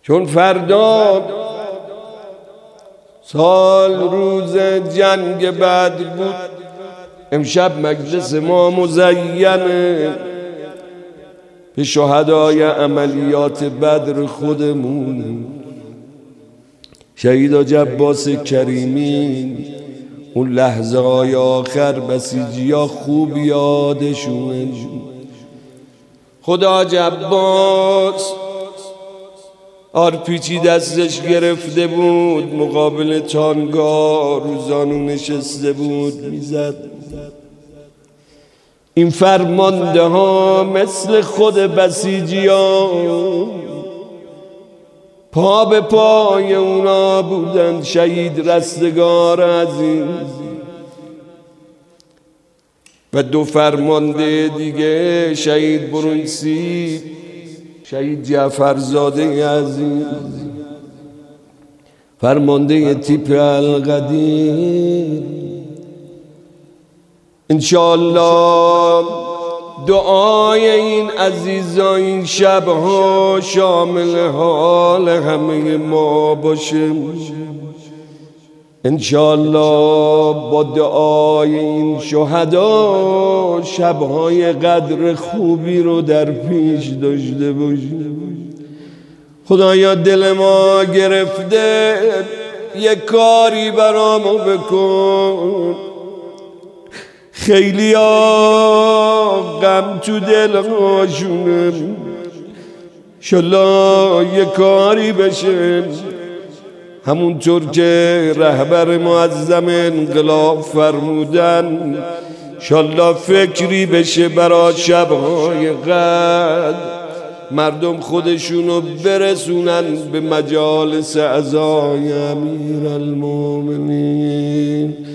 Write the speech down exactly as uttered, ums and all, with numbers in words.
چون فردا سال روز جنگ بدر بود، امشب مجلس ما مزینه به شهدای عملیات بدر خودمون. شهید حاج عباس کریمی اون لحظه های آخر بسیجی ها خوب یادشون. خدا حاج عباس آرپیچی دستش گرفته بود، مقابل تانگا روزانو نشسته بود میزد. این فرمانده ها مثل خود بسیجی ها پا به پای اونا بودن. شهید رستگار عزیز و دو فرمانده دیگه، شهید برونسی، شهید جعفرزاده عزیز، فرمانده تیپ القدیر. انشاءالله دعای این عزیزا این شبها شامل حال همه ما باشه. انشاءالله با دعای این شهدا شبهای قدر خوبی رو در پیش داشته باشیم. خدایا دل ما گرفته، یک کاری برامو بکن. خیلی ها غم تو دل هاشونه، شالله یه کاری بشه همونطور که رهبر معظم انقلاب فرمودن، شالله فکری بشه برای شبهای قدر مردم خودشونو برسونن به مجالس عزای امیر المومنین.